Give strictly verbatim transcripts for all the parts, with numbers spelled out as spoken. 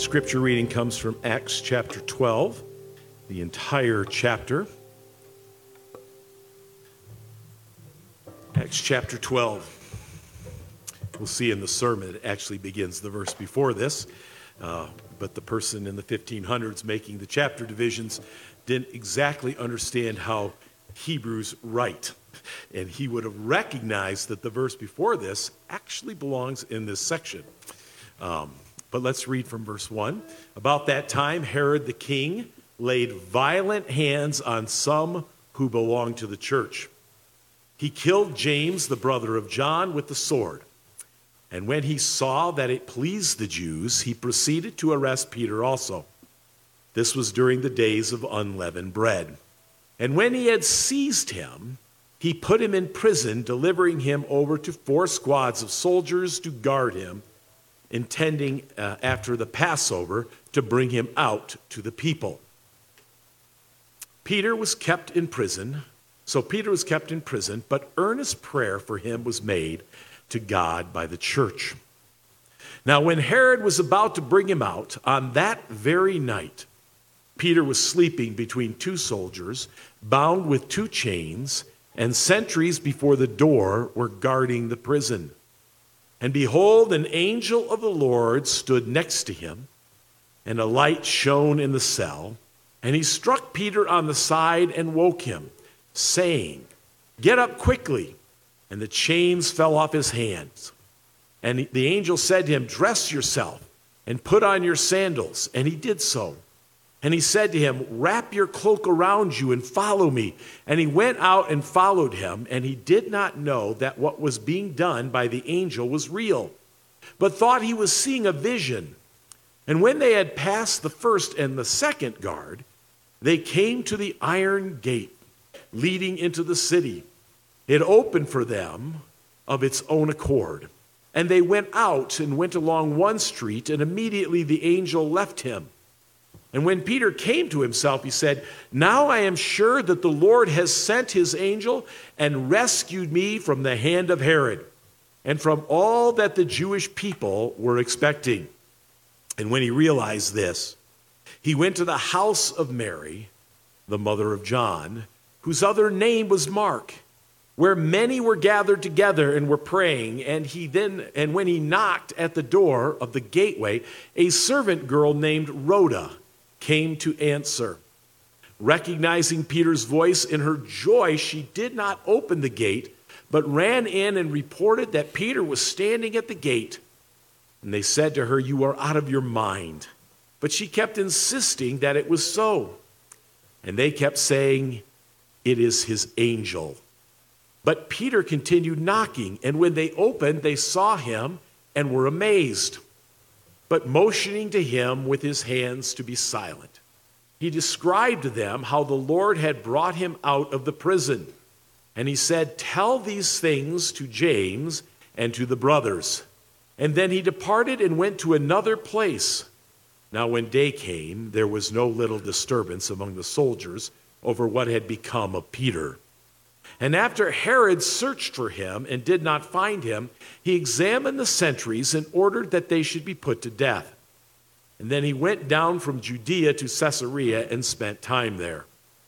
Scripture reading comes from Acts chapter twelve, the entire chapter. Acts chapter twelve. We'll see in the sermon it actually begins the verse before this, uh, but the person in the fifteen hundreds making the chapter divisions didn't exactly understand how Hebrews write, and he would have recognized that the verse before this actually belongs in this section. Um, But let's read from verse one. About that time, Herod the king laid violent hands on some who belonged to the church. He killed James, the brother of John, with the sword. And when he saw that it pleased the Jews, he proceeded to arrest Peter also. This was during the days of unleavened bread. And when he had seized him, he put him in prison, delivering him over to four squads of soldiers to guard him, intending uh, after the Passover to bring him out to the people. Peter was kept in prison, so Peter was kept in prison, but earnest prayer for him was made to God by the church. Now when Herod was about to bring him out, on that very night, Peter was sleeping between two soldiers, bound with two chains, and sentries before the door were guarding the prison. And behold, an angel of the Lord stood next to him, and a light shone in the cell. And he struck Peter on the side and woke him, saying, "Get up quickly." And the chains fell off his hands. And the angel said to him, "Dress yourself and put on your sandals." And he did so. And he said to him, "Wrap your cloak around you and follow me." And he went out and followed him, and he did not know that what was being done by the angel was real, but thought he was seeing a vision. And when they had passed the first and the second guard, they came to the iron gate leading into the city. It opened for them of its own accord. And they went out and went along one street, and immediately the angel left him. And when Peter came to himself, he said, "Now I am sure that the Lord has sent his angel and rescued me from the hand of Herod and from all that the Jewish people were expecting." And when he realized this, he went to the house of Mary, the mother of John, whose other name was Mark, where many were gathered together and were praying. And he then, and when he knocked at the door of the gateway, a servant girl named Rhoda came to answer. Recognizing Peter's voice, in her joy, she did not open the gate, but ran in and reported that Peter was standing at the gate. And they said to her, "You are out of your mind." But she kept insisting that it was so. And they kept saying, "It is his angel." But Peter continued knocking, and when they opened, they saw him and were amazed. But motioning to him with his hands to be silent, he described to them how the Lord had brought him out of the prison. And he said, "Tell these things to James and to the brothers." And then he departed and went to another place. Now when day came, there was no little disturbance among the soldiers over what had become of Peter. And after Herod searched for him and did not find him, he examined the sentries and ordered that they should be put to death. And then he went down from Judea to Caesarea and spent time there.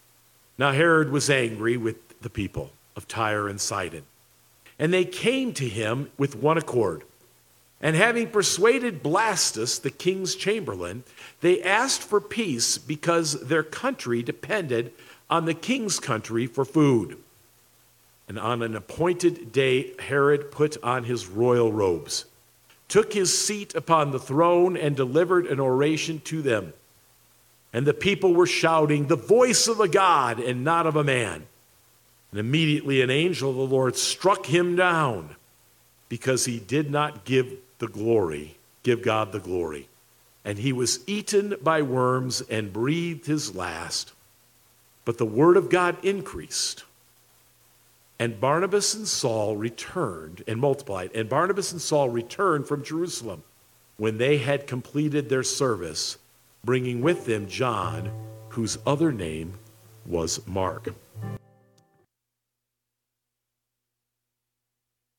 Now Herod was angry with the people of Tyre and Sidon, and they came to him with one accord. And having persuaded Blastus, the king's chamberlain, they asked for peace because their country depended on the king's country for food. And on an appointed day, Herod put on his royal robes, took his seat upon the throne, and delivered an oration to them. And the people were shouting, "The voice of a God and not of a man." And immediately an angel of the Lord struck him down, because he did not give the glory, give God the glory. And he was eaten by worms and breathed his last. But the word of God increased. And Barnabas and Saul returned and multiplied. And Barnabas and Saul returned from Jerusalem when they had completed their service, bringing with them John, whose other name was Mark.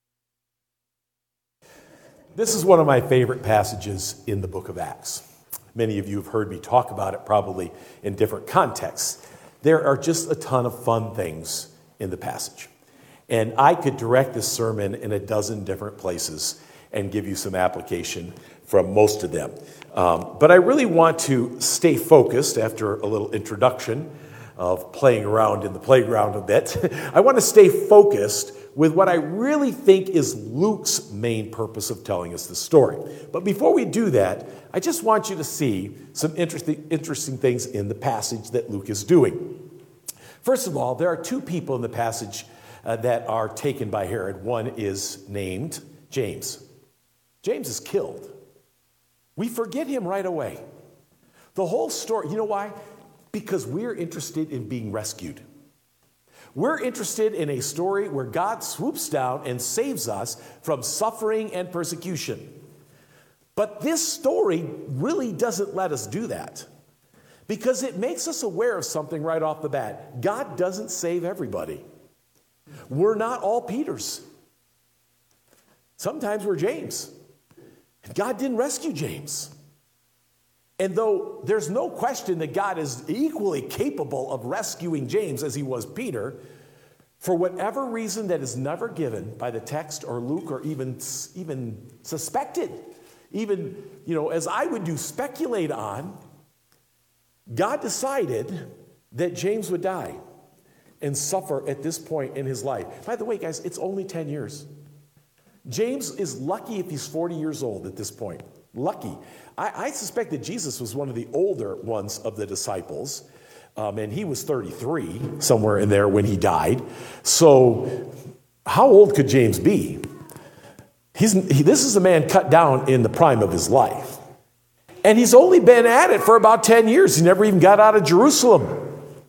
This is one of my favorite passages in the book of Acts. Many of you have heard me talk about it probably in different contexts. There are just a ton of fun things in the passage. And I could direct this sermon in a dozen different places and give you some application from most of them. Um, but I really want to stay focused after a little introduction of playing around in the playground a bit. I want to stay focused with what I really think is Luke's main purpose of telling us this story. But before we do that, I just want you to see some interesting, interesting things in the passage that Luke is doing. First of all, there are two people in the passage uh, that are taken by Herod. One is named James. James is killed. We forget him right away. The whole story, you know why? Because we're interested in being rescued. We're interested in a story where God swoops down and saves us from suffering and persecution. But this story really doesn't let us do that, because it makes us aware of something right off the bat. God doesn't save everybody. We're not all Peters. Sometimes we're James. God didn't rescue James. And though there's no question that God is equally capable of rescuing James as he was Peter, for whatever reason that is never given by the text or Luke or even, even suspected, even, you know, as I would do, speculate on, God decided that James would die and suffer at this point in his life. By the way, guys, it's only ten years. James is lucky if he's forty years old at this point. Lucky. I, I suspect that Jesus was one of the older ones of the disciples, um, and he was thirty-three, somewhere in there when he died. So how old could James be? He's, he, this is a man cut down in the prime of his life. And he's only been at it for about ten years. He never even got out of Jerusalem.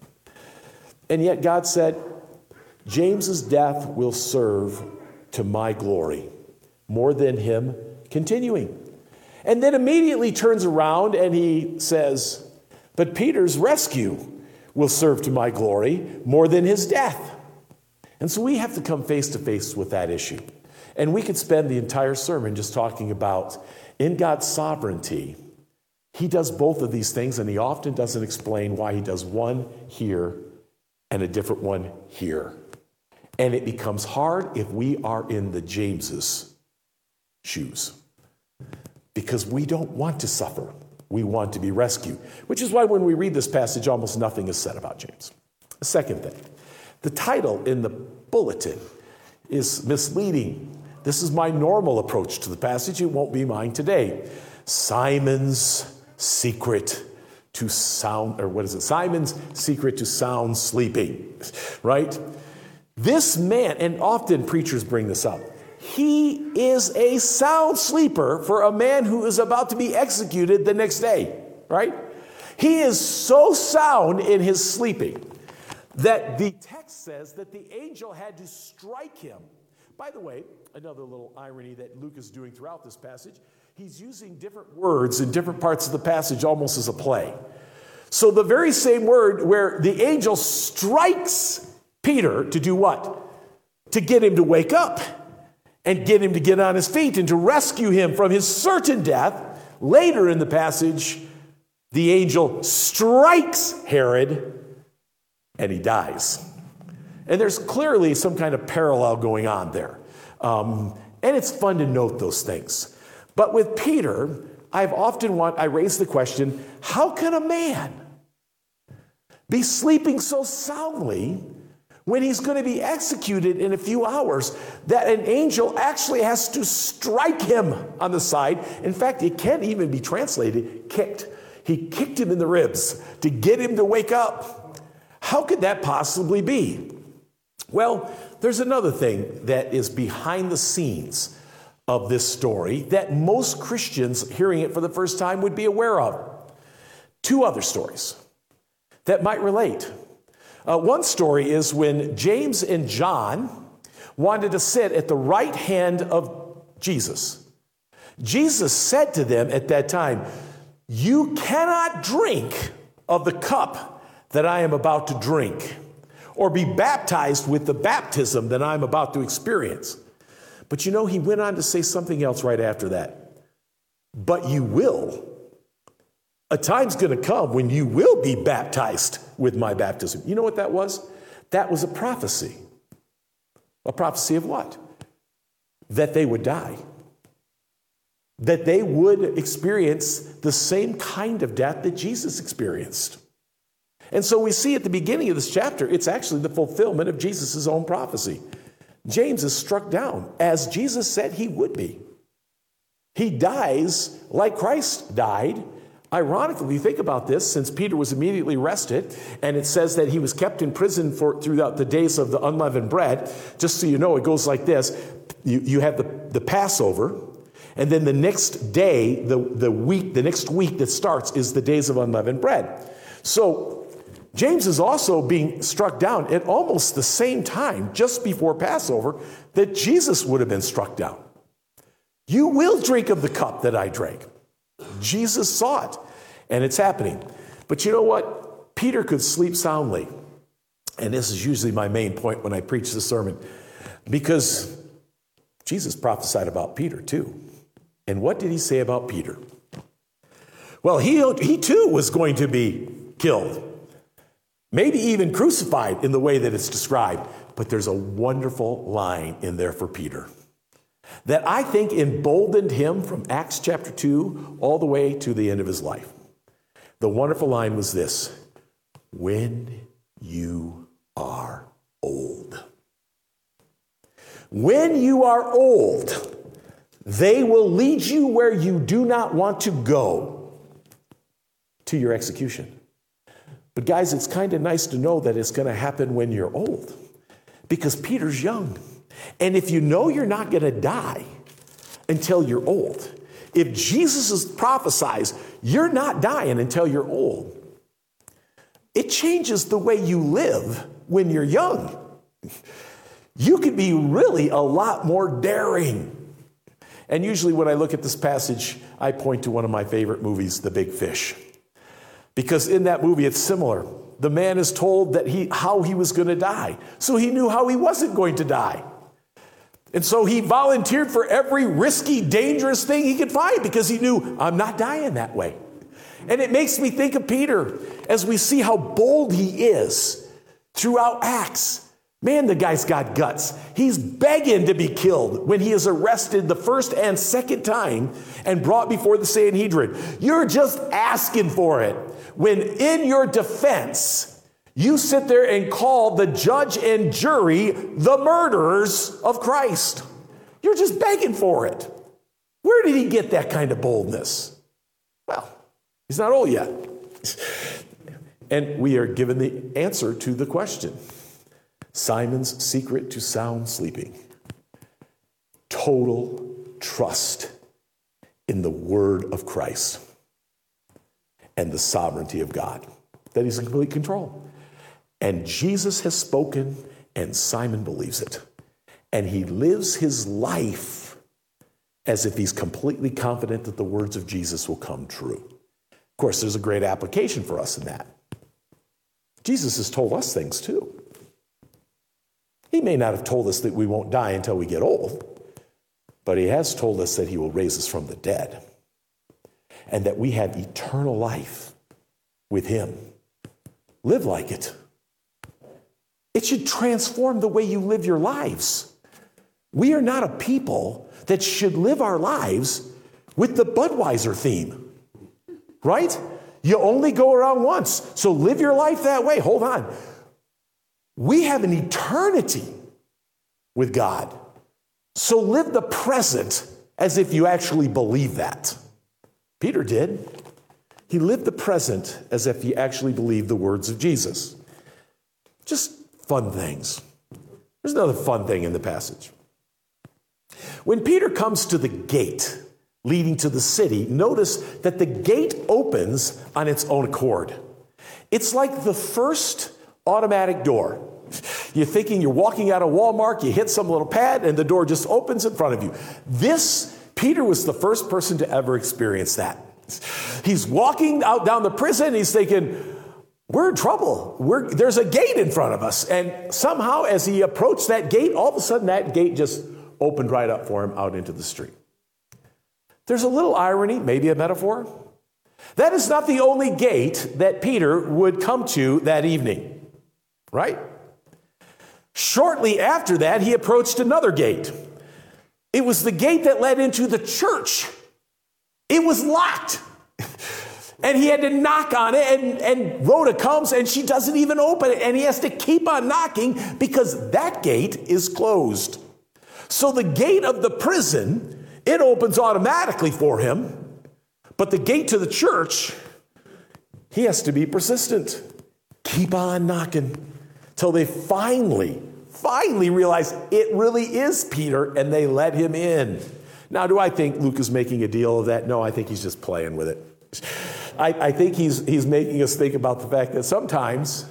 And yet God said, James's death will serve to my glory more than him continuing. And then immediately turns around and he says, but Peter's rescue will serve to my glory more than his death. And so we have to come face to face with that issue. And we could spend the entire sermon just talking about, in God's sovereignty, he does both of these things, and he often doesn't explain why he does one here and a different one here. And it becomes hard if we are in the Jameses' shoes, because we don't want to suffer. We want to be rescued, which is why when we read this passage, almost nothing is said about James. The second thing, the title in the bulletin is misleading. This is my normal approach to the passage. It won't be mine today. Simon's secret to sound, or what is it? Simon's secret to sound sleeping, right? This man, and often preachers bring this up, he is a sound sleeper for a man who is about to be executed the next day, right? He is so sound in his sleeping that the text says that the angel had to strike him. By the way, another little irony that Luke is doing throughout this passage, he's using different words in different parts of the passage almost as a play. So the very same word where the angel strikes Peter to do what? To get him to wake up and get him to get on his feet and to rescue him from his certain death. Later in the passage, the angel strikes Herod and he dies. And there's clearly some kind of parallel going on there. Um, and it's fun to note those things. But with Peter, I've often want, I raise the question, how can a man be sleeping so soundly when he's going to be executed in a few hours that an angel actually has to strike him on the side? In fact, it can't even be translated kicked. He kicked him in the ribs to get him to wake up. How could that possibly be? Well, there's another thing that is behind the scenes of this story that most Christians hearing it for the first time would be aware of. Two other stories that might relate. Uh, one story is when James and John wanted to sit at the right hand of Jesus. Jesus said to them at that time, "You cannot drink of the cup that I am about to drink, or be baptized with the baptism that I'm about to experience." But you know, he went on to say something else right after that. "But you will A time's going to come when you will be baptized with my baptism. You know what that was? That was a prophecy. A prophecy of what? That they would die. That they would experience the same kind of death that Jesus experienced. And so we see at the beginning of this chapter, it's actually the fulfillment of Jesus' own prophecy. James is struck down, as Jesus said he would be. He dies like Christ died. Ironically, if you think about this, since Peter was immediately arrested, and it says that he was kept in prison for throughout the days of the unleavened bread, just so you know, it goes like this. You, you have the, the Passover, and then the next day, the, the week, the next week that starts is the days of unleavened bread. So James is also being struck down at almost the same time, just before Passover, that Jesus would have been struck down. You will drink of the cup that I drank. Jesus saw it, and it's happening. But you know what? Peter could sleep soundly. And this is usually my main point when I preach this sermon, because Jesus prophesied about Peter too. And what did he say about Peter? Well, he, he too was going to be killed. Maybe even crucified in the way that it's described. But there's a wonderful line in there for Peter that I think emboldened him from Acts chapter two all the way to the end of his life. The wonderful line was this: when you are old. When you are old, they will lead you where you do not want to go, to your execution. But guys, it's kind of nice to know that it's going to happen when you're old, because Peter's young. And if you know you're not going to die until you're old, if Jesus prophesies you're not dying until you're old, it changes the way you live when you're young. You could be really a lot more daring. And usually when I look at this passage, I point to one of my favorite movies, The Big Fish. Because in that movie, it's similar. The man is told that he how he was going to die. So he knew how he wasn't going to die. And so he volunteered for every risky, dangerous thing he could find because he knew, I'm not dying that way. And it makes me think of Peter as we see how bold he is throughout Acts. Man, the guy's got guts. He's begging to be killed when he is arrested the first and second time and brought before the Sanhedrin. You're just asking for it. When in your defense, you sit there and call the judge and jury the murderers of Christ. You're just begging for it. Where did he get that kind of boldness? Well, he's not old yet. And we are given the answer to the question. Simon's secret to sound sleeping. Total trust in the word of Christ and the sovereignty of God. That he's in complete control. And Jesus has spoken, and Simon believes it. And he lives his life as if he's completely confident that the words of Jesus will come true. Of course, there's a great application for us in that. Jesus has told us things too. He may not have told us that we won't die until we get old, but he has told us that he will raise us from the dead and that we have eternal life with him. Live like it. It should transform the way you live your lives. We are not a people that should live our lives with the Budweiser theme, right? You only go around once, so live your life that way. Hold on. We have an eternity with God, so live the present as if you actually believe that. Peter did. He lived the present as if he actually believed the words of Jesus. Just fun things. There's another fun thing in the passage. When Peter comes to the gate leading to the city, notice that the gate opens on its own accord. It's like the first automatic door. You're thinking you're walking out of Walmart, you hit some little pad, and the door just opens in front of you. This, Peter was the first person to ever experience that. He's walking out down the prison, and he's thinking, we're in trouble. We're, there's a gate in front of us. And somehow as he approached that gate, all of a sudden that gate just opened right up for him out into the street. There's a little irony, maybe a metaphor, That is not the only gate that Peter would come to that evening, right? Shortly after that, he approached another gate. It was the gate that led into the church. It was locked. And he had to knock on it, and, and Rhoda comes, and she doesn't even open it, and he has to keep on knocking because that gate is closed. So the gate of the prison, it opens automatically for him, but the gate to the church, he has to be persistent. Keep on knocking till they finally, finally realize it really is Peter, and they let him in. Now, do I think Luke is making a deal of that? No, I think he's just playing with it. I, I think he's, he's making us think about the fact that sometimes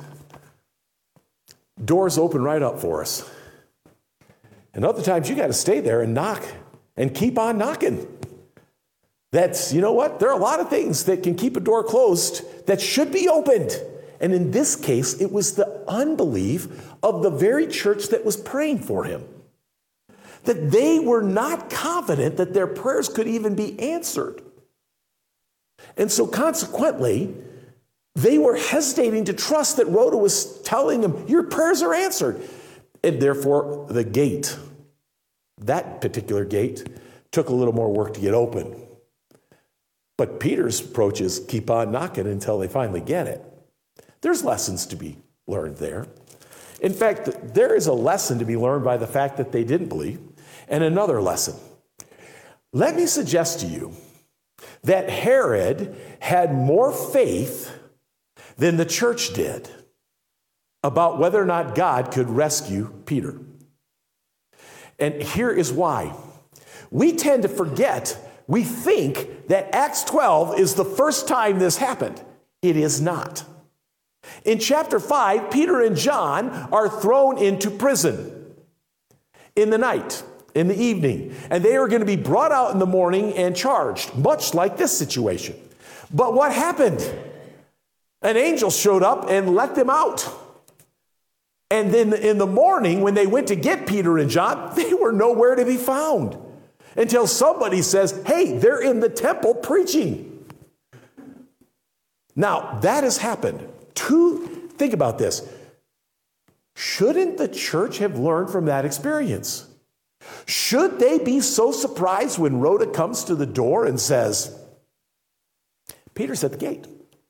doors open right up for us. And other times you got to stay there and knock and keep on knocking. That's, you know what? There are a lot of things that can keep a door closed that should be opened. And in this case, it was the unbelief of the very church that was praying for him. That they were not confident that their prayers could even be answered. And so consequently, they were hesitating to trust that Rhoda was telling them, your prayers are answered. And therefore, the gate, that particular gate, took a little more work to get open. But Peter's approach is keep on knocking until they finally get it. There's lessons to be learned there. In fact, there is a lesson to be learned by the fact that they didn't believe, and another lesson. Let me suggest to you that Herod had more faith than the church did about whether or not God could rescue Peter. And here is why. We tend to forget, we think that Acts twelve is the first time this happened. It is not. In chapter five, Peter and John are thrown into prison in the night, in the evening, and they are going to be brought out in the morning and charged, much like this situation. But what happened? An angel showed up and let them out. And then in the morning, when they went to get Peter and John, they were nowhere to be found until somebody says, hey, they're in the temple preaching. Now, that has happened. Two, think about this. Shouldn't the church have learned from that experience? Should they be so surprised when Rhoda comes to the door and says, Peter's at the gate?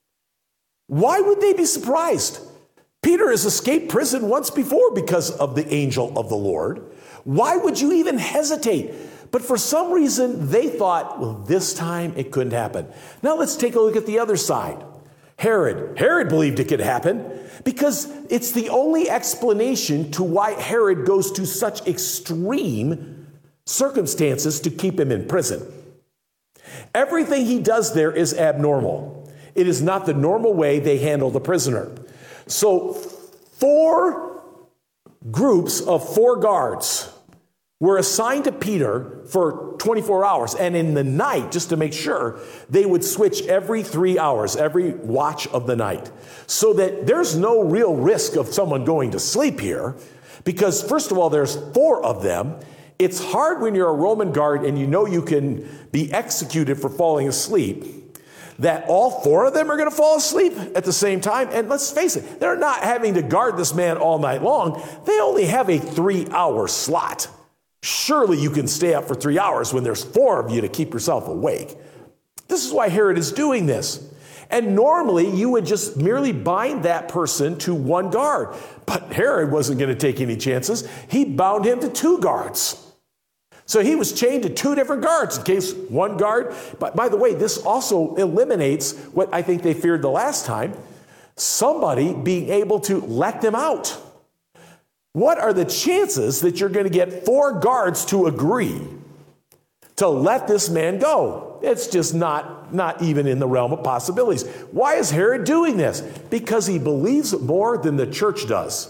Why would they be surprised? Peter has escaped prison once before because of the angel of the Lord. Why would you even hesitate? But for some reason, they thought, well, this time it couldn't happen. Now let's take a look at the other side. Herod. Herod believed it could happen because it's the only explanation to why Herod goes to such extreme circumstances to keep him in prison. Everything he does there is abnormal. It is not the normal way they handle the prisoner. So four groups of four guards were assigned to Peter for twenty-four hours. And in the night, just to make sure, they would switch every three hours, every watch of the night. So that there's no real risk of someone going to sleep here. Because first of all, there's four of them. It's hard when you're a Roman guard and you know you can be executed for falling asleep, that all four of them are going to fall asleep at the same time. And let's face it, they're not having to guard this man all night long. They only have a three-hour slot. Surely you can stay up for three hours when there's four of you to keep yourself awake. This is why Herod is doing this. And normally you would just merely bind that person to one guard. But Herod wasn't going to take any chances. He bound him to two guards. So he was chained to two different guards in case one guard. But by the way, this also eliminates what I think they feared the last time, somebody being able to let them out. What are the chances that you're going to get four guards to agree to let this man go? It's just not, not even in the realm of possibilities. Why is Herod doing this? Because he believes more than the church does.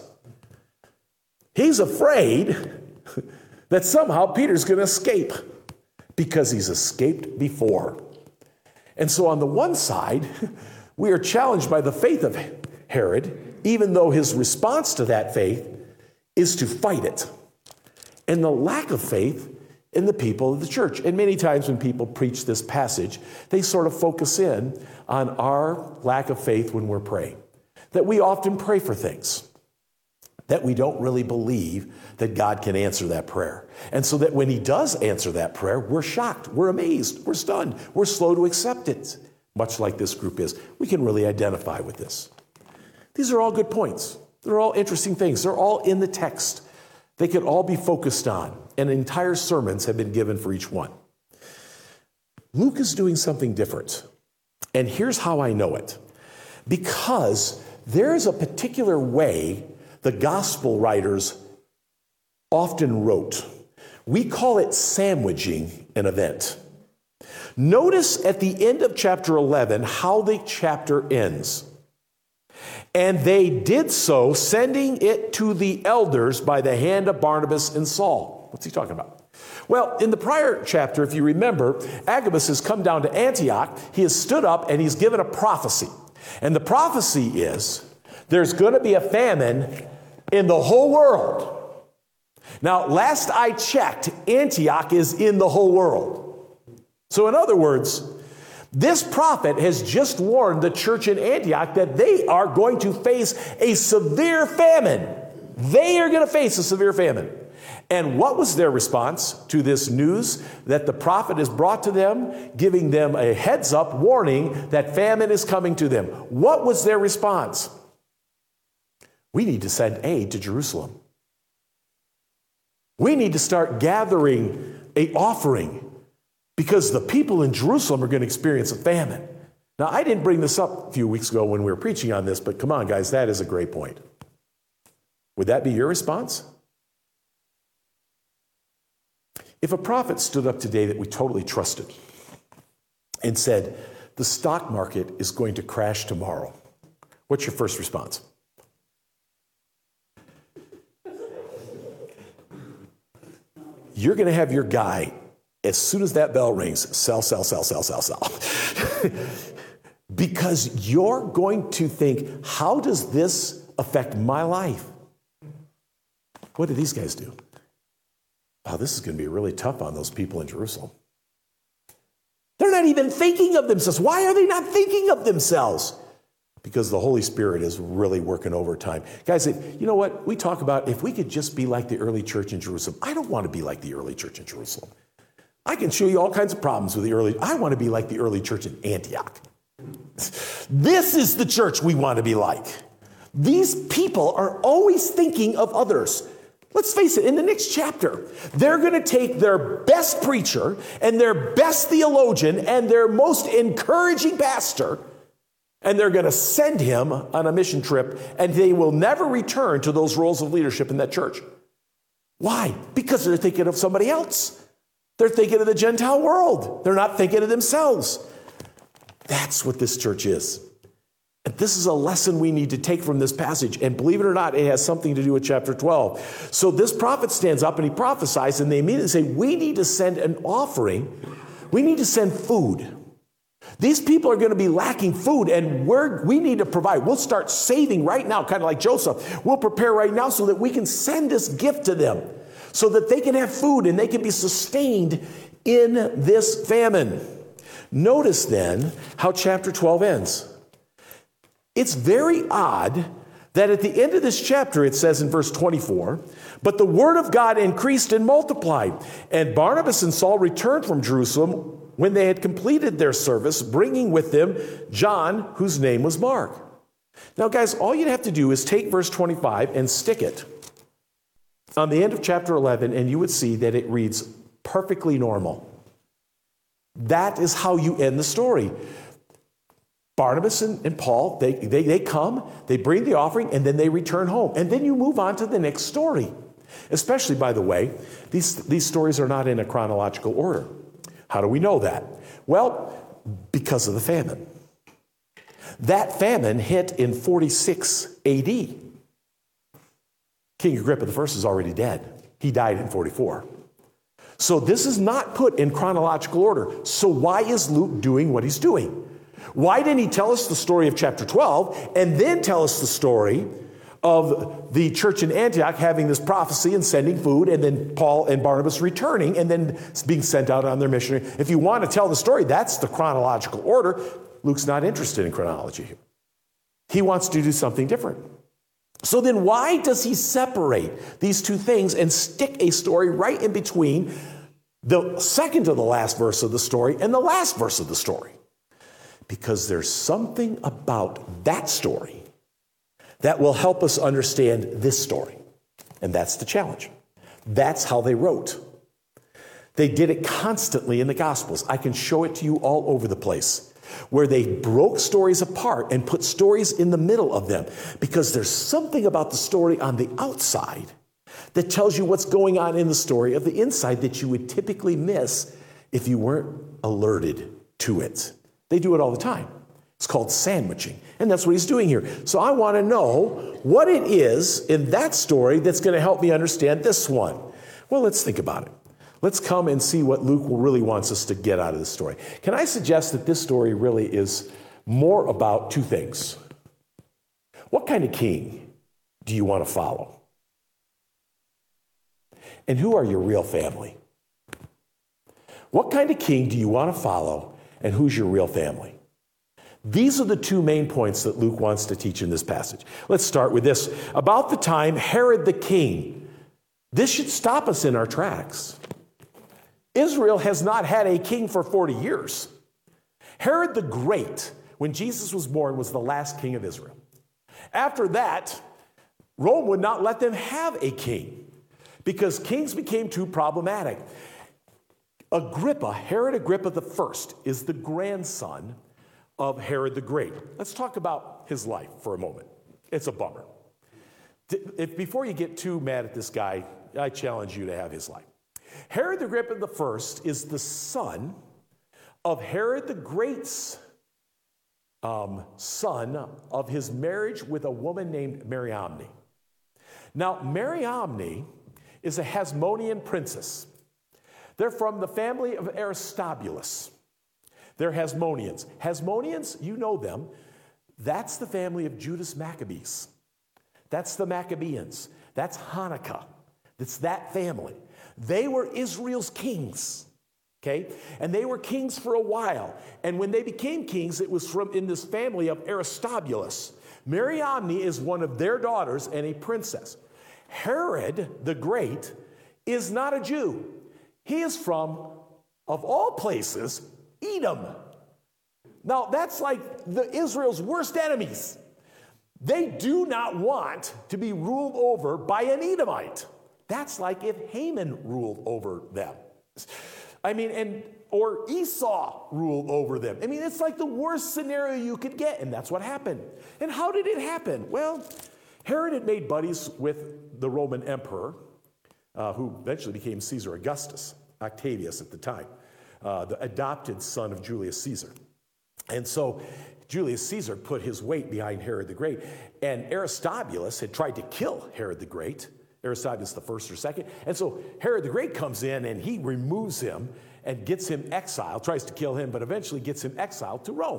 He's afraid that somehow Peter's going to escape because he's escaped before. And so on the one side, we are challenged by the faith of Herod, even though his response to that faith is to fight it. And the lack of faith in the people of the church. And many times when people preach this passage, they sort of focus in on our lack of faith when we're praying. That we often pray for things that we don't really believe that God can answer that prayer. And so that when he does answer that prayer, we're shocked, we're amazed, we're stunned, we're slow to accept it, much like this group is. We can really identify with this. These are all good points. They're all interesting things. They're all in the text. They could all be focused on, and entire sermons have been given for each one. Luke is doing something different. And here's how I know it. Because there's a particular way the gospel writers often wrote. We call it sandwiching an event. Notice at the end of chapter eleven how the chapter ends. And they did so, sending it to the elders by the hand of Barnabas and Saul. What's he talking about? Well, in the prior chapter, if you remember, Agabus has come down to Antioch. He has stood up and he's given a prophecy. And the prophecy is there's going to be a famine in the whole world. Now, last I checked, Antioch is in the whole world. So in other words, this prophet has just warned the church in Antioch that they are going to face a severe famine. They are going to face a severe famine. And what was their response to this news that the prophet has brought to them, giving them a heads up warning that famine is coming to them? What was their response? We need to send aid to Jerusalem. We need to start gathering an offering because the people in Jerusalem are going to experience a famine. Now, I didn't bring this up a few weeks ago when we were preaching on this, but come on, guys, that is a great point. Would that be your response? If a prophet stood up today that we totally trusted and said, the stock market is going to crash tomorrow, what's your first response? You're going to have your guy, as soon as that bell rings, sell, sell, sell, sell, sell, sell. Because you're going to think, how does this affect my life? What do these guys do? Wow, this is going to be really tough on those people in Jerusalem. They're not even thinking of themselves. Why are they not thinking of themselves? Because the Holy Spirit is really working overtime. Guys, you know what? We talk about if we could just be like the early church in Jerusalem. I don't want to be like the early church in Jerusalem. I can show you all kinds of problems with the early. I want to be like the early church in Antioch. This is the church we want to be like. These people are always thinking of others. Let's face it, in the next chapter, they're going to take their best preacher and their best theologian and their most encouraging pastor, and they're going to send him on a mission trip, and they will never return to those roles of leadership in that church. Why? Because they're thinking of somebody else. They're thinking of the Gentile world. They're not thinking of themselves. That's what this church is. And this is a lesson we need to take from this passage. And believe it or not, it has something to do with chapter twelve. So this prophet stands up and he prophesies, and they immediately say, we need to send an offering. We need to send food. These people are going to be lacking food, and we're, we need to provide. We'll start saving right now, kind of like Joseph. We'll prepare right now so that we can send this gift to them, so that they can have food and they can be sustained in this famine. Notice then how chapter twelve ends. It's very odd that at the end of this chapter, it says in verse twenty-four, but the word of God increased and multiplied, and Barnabas and Saul returned from Jerusalem when they had completed their service, bringing with them John, whose name was Mark. Now, guys, all you'd have to do is take verse twenty-five and stick it on the end of chapter eleven, and you would see that it reads perfectly normal. That is how you end the story. Barnabas and, and Paul, they, they, they come, they bring the offering, and then they return home. And then you move on to the next story. Especially, by the way, these, these stories are not in a chronological order. How do we know that? Well, because of the famine. That famine hit in forty-six A D. King Agrippa the First is already dead. He died in forty-four. So this is not put in chronological order. So why is Luke doing what he's doing? Why didn't he tell us the story of chapter twelve and then tell us the story of the church in Antioch having this prophecy and sending food, and then Paul and Barnabas returning and then being sent out on their mission. If you want to tell the story, that's the chronological order. Luke's not interested in chronology here. He wants to do something different. So then why does he separate these two things and stick a story right in between the second to the last verse of the story and the last verse of the story? Because there's something about that story that will help us understand this story. And that's the challenge. That's how they wrote. They did it constantly in the Gospels. I can show it to you all over the place, where they broke stories apart and put stories in the middle of them, because there's something about the story on the outside that tells you what's going on in the story of the inside that you would typically miss if you weren't alerted to it. They do it all the time. It's called sandwiching, and that's what he's doing here. So I want to know what it is in that story that's going to help me understand this one. Well, let's think about it. Let's come and see what Luke really wants us to get out of this story. Can I suggest that this story really is more about two things? What kind of king do you want to follow? And who are your real family? What kind of king do you want to follow, and who's your real family? These are the two main points that Luke wants to teach in this passage. Let's start with this. About the time Herod the king. This should stop us in our tracks. Israel has not had a king for forty years. Herod the Great, when Jesus was born, was the last king of Israel. After that, Rome would not let them have a king because kings became too problematic. Agrippa, Herod Agrippa the First, is the grandson of Herod the Great. Let's talk about his life for a moment. It's a bummer. If, before you get too mad at this guy, I challenge you to have his life. Herod Agrippa the First is the son of Herod the Great's um, son of his marriage with a woman named Mariamne. Now, Mariamne is a Hasmonean princess. They're from the family of Aristobulus. They're Hasmoneans. Hasmoneans, you know them. That's the family of Judas Maccabees. That's the Maccabeans. That's Hanukkah. It's that family. They were Israel's kings, okay? And they were kings for a while. And when they became kings, it was from in this family of Aristobulus. Mariamne is one of their daughters and a princess. Herod the Great is not a Jew. He is from, of all places, Edom. Now, that's like the Israel's worst enemies. They do not want to be ruled over by an Edomite. That's like if Haman ruled over them. I mean, and or Esau ruled over them. I mean, it's like the worst scenario you could get, and that's what happened. And how did it happen? Well, Herod had made buddies with the Roman emperor, uh, who eventually became Caesar Augustus, Octavius at the time. Uh, the adopted son of Julius Caesar. And so Julius Caesar put his weight behind Herod the Great, and Aristobulus had tried to kill Herod the Great, Aristobulus the first or second, and so Herod the Great comes in and he removes him and gets him exiled, tries to kill him, but eventually gets him exiled to Rome.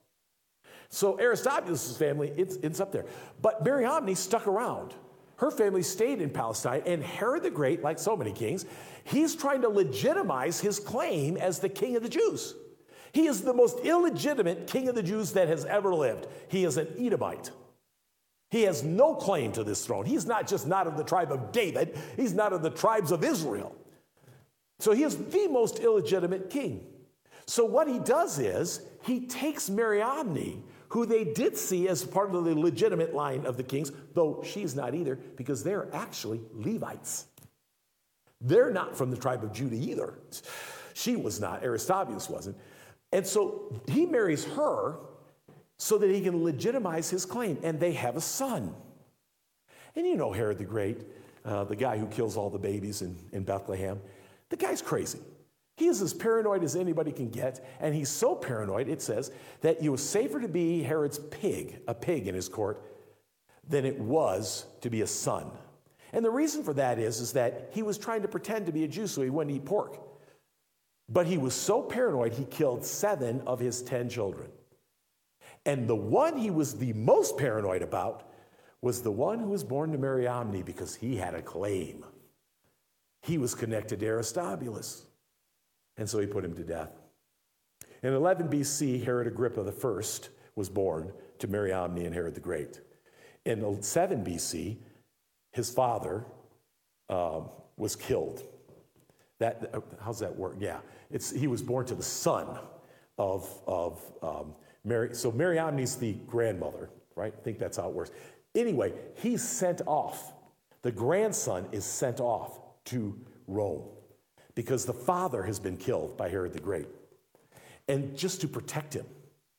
So Aristobulus' family ends, ends up there. But Mariamne stuck around. Her family stayed in Palestine, and Herod the Great, like so many kings, he's trying to legitimize his claim as the king of the Jews. He is the most illegitimate king of the Jews that has ever lived. He is an Edomite. He has no claim to this throne. He's not just not of the tribe of David. He's not of the tribes of Israel. So he is the most illegitimate king. So what he does is he takes Mariamne, who they did see as part of the legitimate line of the kings, though she's not either, because they're actually Levites. They're not from the tribe of Judah either. She was not. Aristobulus wasn't. And so he marries her so that he can legitimize his claim, and they have a son. And you know Herod the Great, uh, the guy who kills all the babies in, in Bethlehem, the guy's crazy. He is as paranoid as anybody can get, and he's so paranoid, it says, that it was safer to be Herod's pig, a pig in his court, than it was to be a son. And the reason for that is, is that he was trying to pretend to be a Jew so he wouldn't eat pork. But he was so paranoid, he killed seven of his ten children. And the one he was the most paranoid about was the one who was born to Mariamne because he had a claim. He was connected to Aristobulus. And so he put him to death. In eleven B C, Herod Agrippa the First was born to Mariamne and Herod the Great. In seven B C, his father um, was killed. That, how's that work? Yeah, it's, he was born to the son of, of um, Mary. So Mariamne's the grandmother, right? I think that's how it works. Anyway, he's sent off. The grandson is sent off to Rome because the father has been killed by Herod the Great. And just to protect him.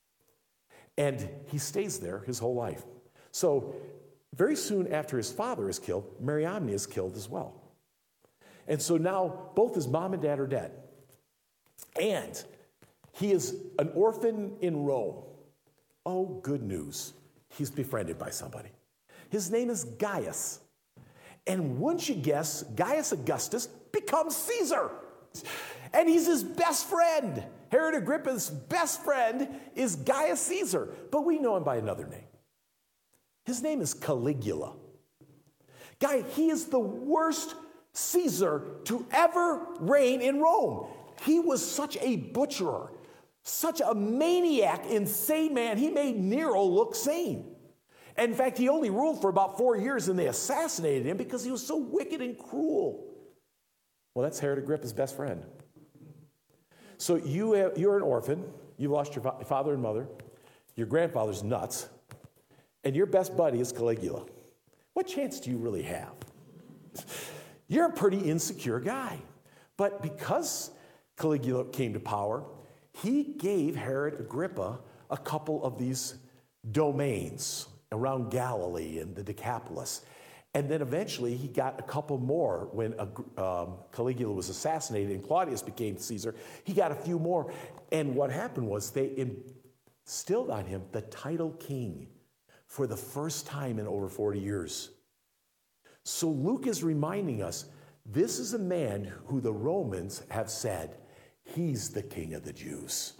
And he stays there his whole life. So very soon after his father is killed, Mariamne is killed as well. And so now both his mom and dad are dead. And he is an orphan in Rome. Oh, good news. He's befriended by somebody. His name is Gaius. And wouldn't you guess, Gaius Augustus becomes Caesar. And he's his best friend. Herod Agrippa's best friend is Gaius Caesar. But we know him by another name. His name is Caligula. Guy, he is the worst Caesar to ever reign in Rome. He was such a butcherer, such a maniac, insane man. He made Nero look sane. And in fact, he only ruled for about four years and they assassinated him because he was so wicked and cruel. Well, that's Herod Agrippa's best friend. So you have, you're an orphan. You lost your father and mother. Your grandfather's nuts. And your best buddy is Caligula. What chance do you really have? You're a pretty insecure guy. But because Caligula came to power, he gave Herod Agrippa a couple of these domains around Galilee and the Decapolis. And then eventually he got a couple more when um, Caligula was assassinated and Claudius became Caesar. He got a few more. And what happened was they instilled on him the title king for the first time in over forty years. So Luke is reminding us, this is a man who the Romans have said, he's the king of the Jews.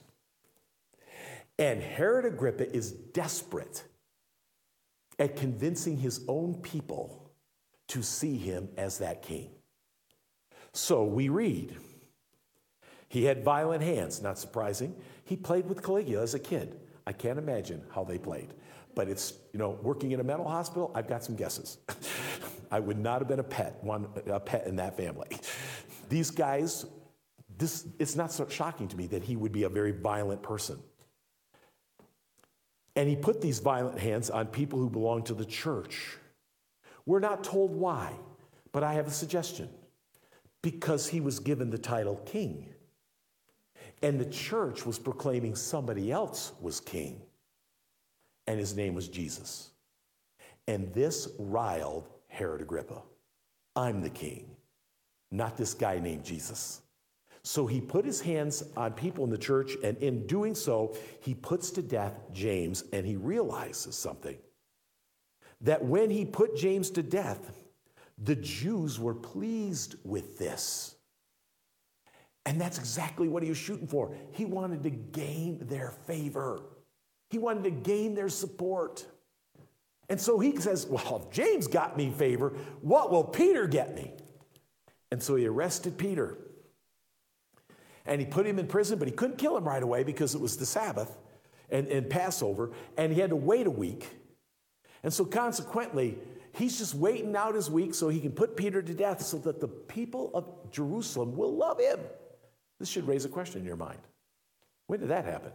And Herod Agrippa is desperate at convincing his own people to see him as that king. So we read, he had violent hands, not surprising. He played with Caligula as a kid. I can't imagine how they played. But it's, you know, working in a mental hospital, I've got some guesses. I would not have been a pet, one a pet in that family. These guys, this it's not so shocking to me that he would be a very violent person. And he put these violent hands on people who belong to the church. We're not told why, but I have a suggestion. Because he was given the title king. And the church was proclaiming somebody else was king. And his name was Jesus. And this riled Herod Agrippa. I'm the king, not this guy named Jesus. So he put his hands on people in the church, and in doing so, he puts to death James, and he realizes something. That when he put James to death, the Jews were pleased with this. And that's exactly what he was shooting for. He wanted to gain their favor. He wanted to gain their support. And so he says, well, if James got me favor, what will Peter get me? And so he arrested Peter. And he put him in prison, but he couldn't kill him right away because it was the Sabbath and, and Passover, and he had to wait a week. And so consequently, he's just waiting out his week so he can put Peter to death so that the people of Jerusalem will love him. This should raise a question in your mind. When did that happen?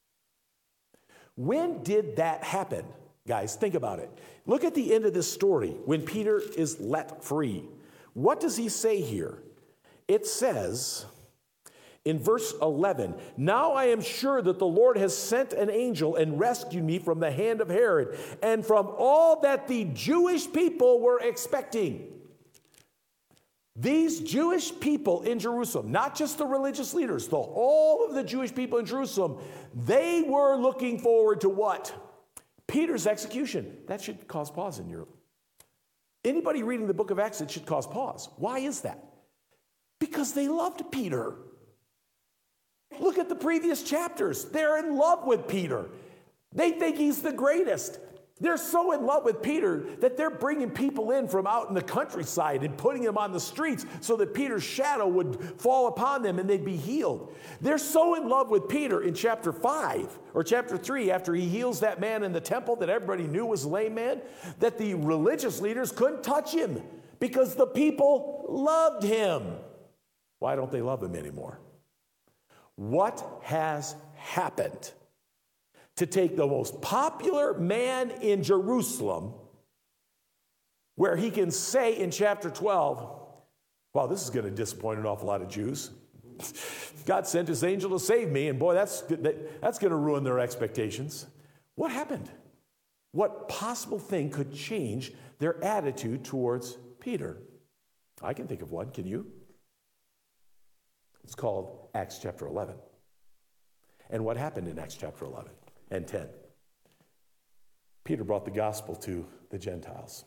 When did that happen? Guys, think about it. Look at the end of this story when Peter is let free. What does he say here? It says in verse eleven, now I am sure that the Lord has sent an angel and rescued me from the hand of Herod and from all that the Jewish people were expecting. These Jewish people in Jerusalem, not just the religious leaders, the all of the Jewish people in Jerusalem, they were looking forward to what? Peter's execution. That should cause pause in your... Anybody reading the book of Acts, it should cause pause. Why is that? Because they loved Peter. Look at the previous chapters. They're in love with Peter. They think he's the greatest. They're so in love with Peter that they're bringing people in from out in the countryside and putting them on the streets so that Peter's shadow would fall upon them and they'd be healed. They're so in love with Peter in chapter five or chapter three, after he heals that man in the temple that everybody knew was a lame man, that the religious leaders couldn't touch him because the people loved him. Why don't they love him anymore? What has happened to take the most popular man in Jerusalem, where he can say in chapter twelve, wow, this is going to disappoint an awful lot of Jews. God sent his angel to save me, and boy, that's, that's going to ruin their expectations. What happened? What possible thing could change their attitude towards Peter? I can think of one. Can you? It's called Acts chapter eleven. And what happened in Acts chapter eleven and ten? Peter brought the gospel to the Gentiles.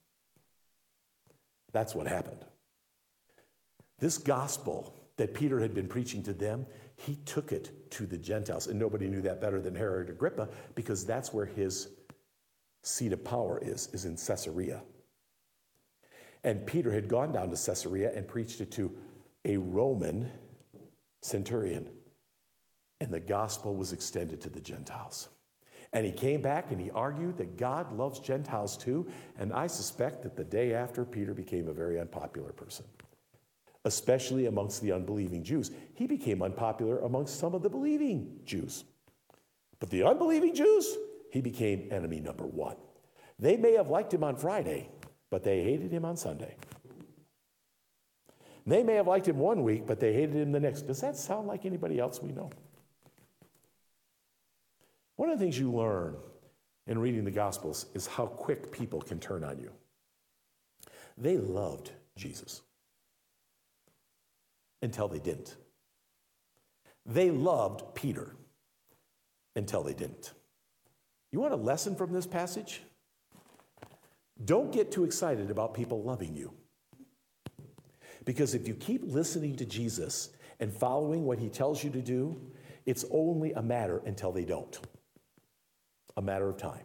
That's what happened. This gospel that Peter had been preaching to them, he took it to the Gentiles. And nobody knew that better than Herod Agrippa, because that's where his seat of power is, is in Caesarea. And Peter had gone down to Caesarea and preached it to a Roman centurion. And the gospel was extended to the Gentiles. And he came back and he argued that God loves Gentiles too. And I suspect that the day after, Peter became a very unpopular person, especially amongst the unbelieving Jews. He became unpopular amongst some of the believing Jews. But the unbelieving Jews, he became enemy number one. They may have liked him on Friday, but they hated him on Sunday. They may have liked him one week, but they hated him the next. Does that sound like anybody else we know? One of the things you learn in reading the Gospels is how quick people can turn on you. They loved Jesus until they didn't. They loved Peter until they didn't. You want a lesson from this passage? Don't get too excited about people loving you. Because if you keep listening to Jesus and following what he tells you to do, it's only a matter until they don't. A matter of time.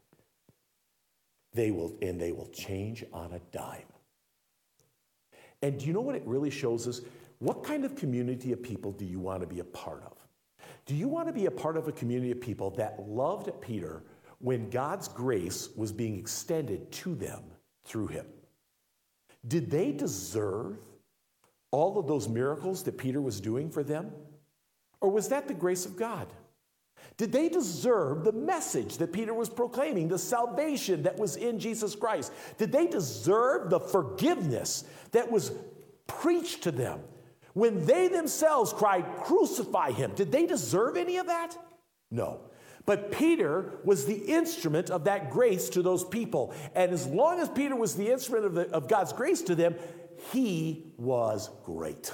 They will, and they will change on a dime. And do you know what it really shows us? What kind of community of people do you want to be a part of? Do you want to be a part of a community of people that loved Peter when God's grace was being extended to them through him? Did they deserve all of those miracles that Peter was doing for them? Or was that the grace of God? Did they deserve the message that Peter was proclaiming, the salvation that was in Jesus Christ? Did they deserve the forgiveness that was preached to them when they themselves cried, "Crucify him"? Did they deserve any of that? No. But Peter was the instrument of that grace to those people. And as long as Peter was the instrument of, the, of God's grace to them, he was great.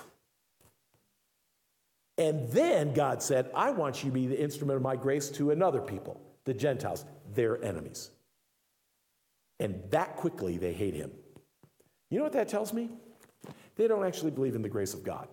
And then God said, I want you to be the instrument of my grace to another people, the Gentiles, their enemies. And that quickly they hate him. You know what that tells me? They don't actually believe in the grace of God.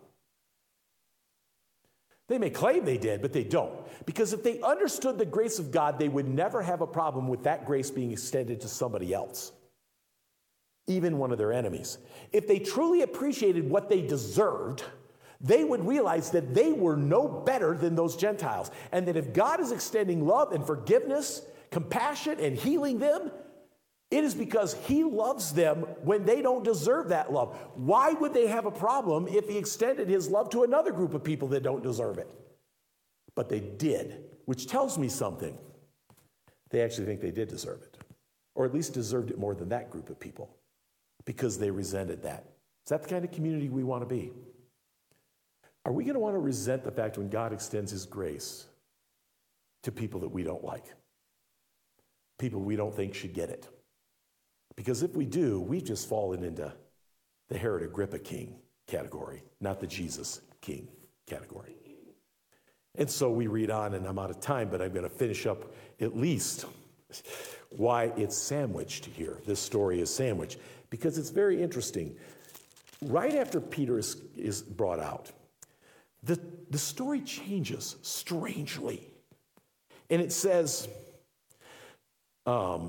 They may claim they did, but they don't. Because if they understood the grace of God, they would never have a problem with that grace being extended to somebody else, even one of their enemies. If they truly appreciated what they deserved, they would realize that they were no better than those Gentiles. And that if God is extending love and forgiveness, compassion, and healing them, it is because he loves them when they don't deserve that love. Why would they have a problem if he extended his love to another group of people that don't deserve it? But they did, which tells me something. They actually think they did deserve it, or at least deserved it more than that group of people, because they resented that. Is that the kind of community we want to be? Are we going to want to resent the fact when God extends his grace to people that we don't like? People we don't think should get it? Because if we do, we've just fallen into the Herod Agrippa king category, not the Jesus king category. And so we read on, and I'm out of time, but I'm going to finish up at least why it's sandwiched here. This story is sandwiched because it's very interesting. Right after Peter is, is brought out, The, the story changes strangely. And it says, um,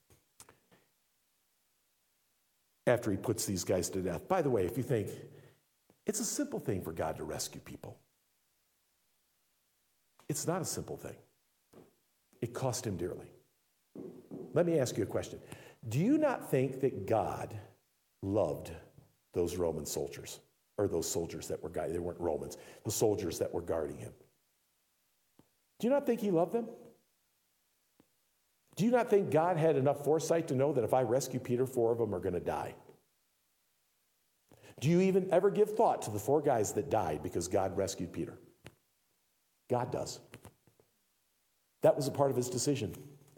after he puts these guys to death. By the way, if you think, it's a simple thing for God to rescue people. It's not a simple thing. It cost him dearly. Let me ask you a question. Do you not think that God loved those Roman soldiers, or those soldiers that were guarding, they weren't Romans, the soldiers that were guarding him? Do you not think he loved them? Do you not think God had enough foresight to know that if I rescue Peter, four of them are going to die? Do you even ever give thought to the four guys that died because God rescued Peter? God does. That was a part of his decision.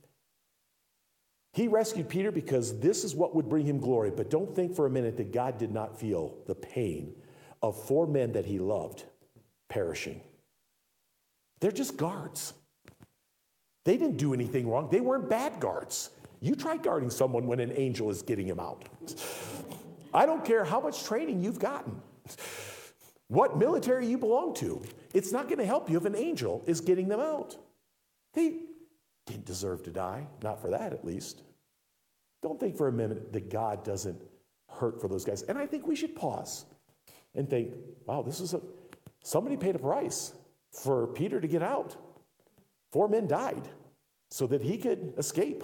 He rescued Peter because this is what would bring him glory. But don't think for a minute that God did not feel the pain of four men that he loved perishing. They're just guards. They didn't do anything wrong. They weren't bad guards. You try guarding someone when an angel is getting him out. I don't care how much training you've gotten, what military you belong to. It's not going to help you if an angel is getting them out. They didn't deserve to die, not for that at least. Don't think for a minute that God doesn't hurt for those guys. And I think we should pause and think, wow, this is a, somebody paid a price for Peter to get out. Four men died so that he could escape.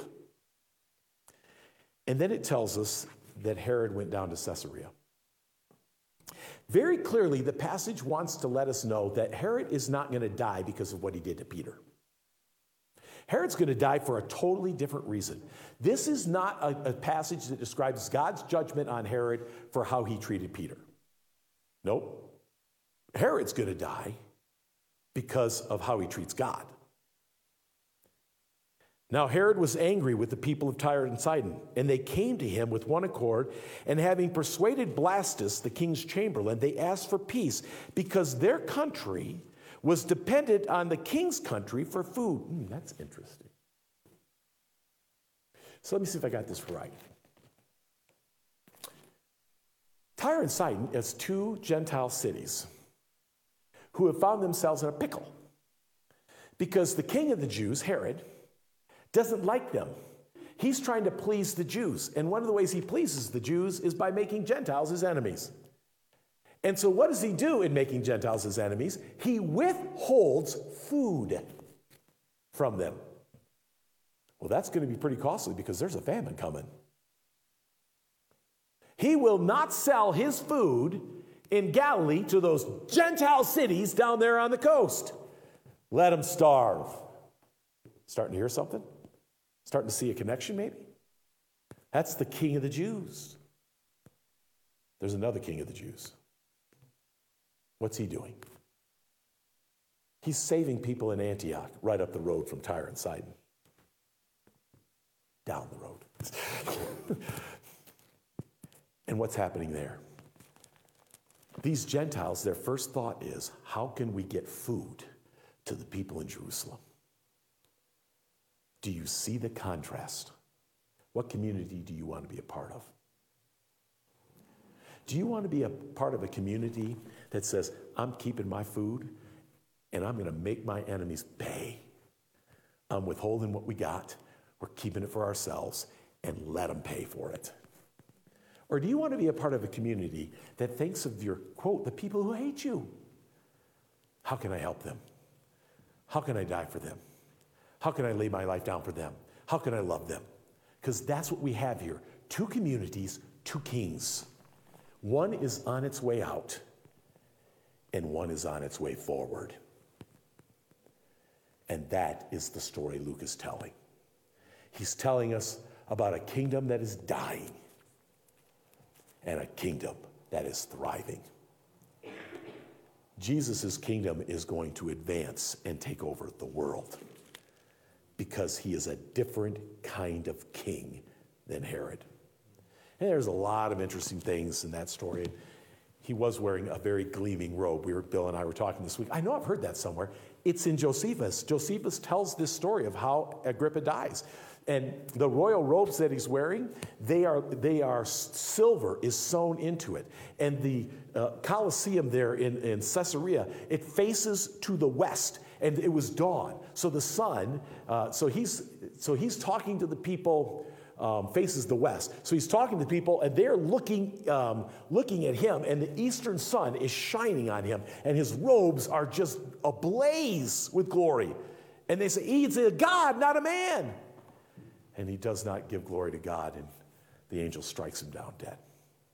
And then it tells us that Herod went down to Caesarea. Very clearly, the passage wants to let us know that Herod is not going to die because of what he did to Peter. Herod's going to die for a totally different reason. This is not a, a passage that describes God's judgment on Herod for how he treated Peter. Nope. Herod's going to die because of how he treats God. Now Herod was angry with the people of Tyre and Sidon, and they came to him with one accord, and having persuaded Blastus, the king's chamberlain, they asked for peace because their country was dependent on the king's country for food. Mm, that's interesting. So let me see if I got this right. Tyre and Sidon is two Gentile cities who have found themselves in a pickle because the king of the Jews, Herod, doesn't like them. He's trying to please the Jews. And one of the ways he pleases the Jews is by making Gentiles his enemies. And so what does he do in making Gentiles his enemies? He withholds food from them. Well, that's going to be pretty costly because there's a famine coming. He will not sell his food in Galilee to those Gentile cities down there on the coast. Let them starve. Starting to hear something? Starting to see a connection, maybe? That's the king of the Jews. There's another king of the Jews. What's he doing? He's saving people in Antioch, right up the road from Tyre and Sidon. Down the road. And what's happening there? These Gentiles, their first thought is, how can we get food to the people in Jerusalem? Do you see the contrast? What community do you want to be a part of? Do you want to be a part of a community that says, I'm keeping my food and I'm going to make my enemies pay? I'm withholding what we got. We're keeping it for ourselves and let them pay for it. Or do you want to be a part of a community that thinks of your, quote, the people who hate you? How can I help them? How can I die for them? How can I lay my life down for them? How can I love them? Because that's what we have here. Two communities, two kings. One is on its way out, and one is on its way forward. And that is the story Luke is telling. He's telling us about a kingdom that is dying and a kingdom that is thriving. Jesus' kingdom is going to advance and take over the world, because he is a different kind of king than Herod. And there's a lot of interesting things in that story. He was wearing a very gleaming robe. We were, Bill and I were talking this week. I know I've heard that somewhere. It's in Josephus. Josephus tells this story of how Agrippa dies. And the royal robes that he's wearing, they are, they are silver is sewn into it. And the uh, Colosseum there in, in Caesarea, it faces to the west. And it was dawn. So the sun, uh, so he's so he's talking to the people, um, faces the west. So he's talking to people, and they're looking um, looking at him, and the eastern sun is shining on him, and his robes are just ablaze with glory. And they say, he's a God, not a man. And he does not give glory to God, and the angel strikes him down dead.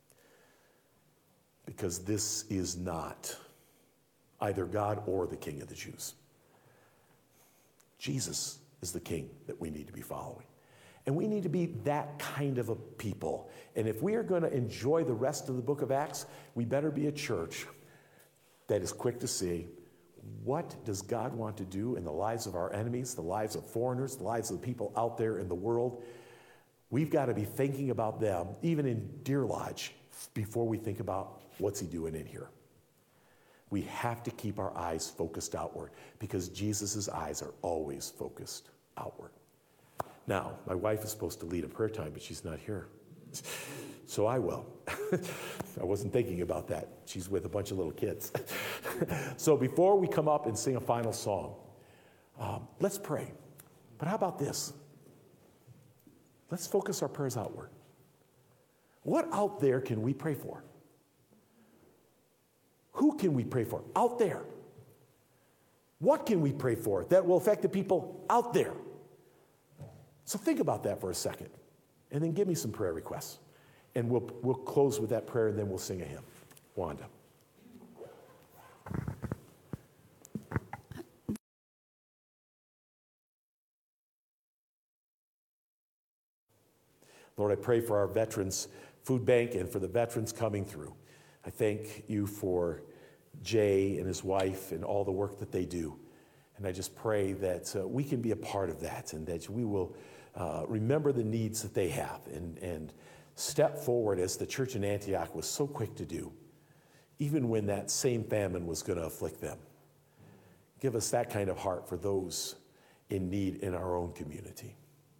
Because this is not either God or the King of the Jews. Jesus is the king that we need to be following. And we need to be that kind of a people. And if we are going to enjoy the rest of the book of Acts, we better be a church that is quick to see, what does God want to do in the lives of our enemies, the lives of foreigners, the lives of the people out there in the world? We've got to be thinking about them, even in Deer Lodge, before we think about what's he doing in here. We have to keep our eyes focused outward, because Jesus' eyes are always focused outward. Now, my wife is supposed to lead a prayer time, but she's not here. So I will. I wasn't thinking about that. She's with a bunch of little kids. So before we come up and sing a final song, um, let's pray. But how about this? Let's focus our prayers outward. What out there can we pray for? Who can we pray for out there? What can we pray for that will affect the people out there? So think about that for a second, and then give me some prayer requests. And we'll, we'll close with that prayer, and then we'll sing a hymn. Wanda. Lord, I pray for our veterans food bank and for the veterans coming through. I thank you for Jay and his wife and all the work that they do. And I just pray that uh, we can be a part of that, and that we will uh, remember the needs that they have, and, and step forward as the church in Antioch was so quick to do, even when that same famine was going to afflict them. Give us that kind of heart for those in need in our own community.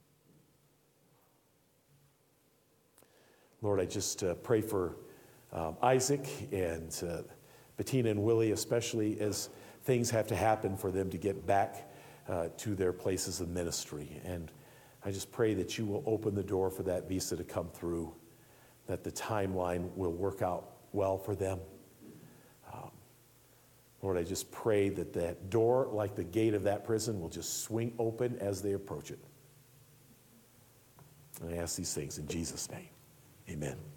Lord, I just uh, pray for um, Isaac and uh, Bettina and Willie, especially as things have to happen for them to get back uh, to their places of ministry. And I just pray that you will open the door for that visa to come through, that the timeline will work out well for them. Um, Lord, I just pray that that door, like the gate of that prison, will just swing open as they approach it. And I ask these things in Jesus' name. Amen.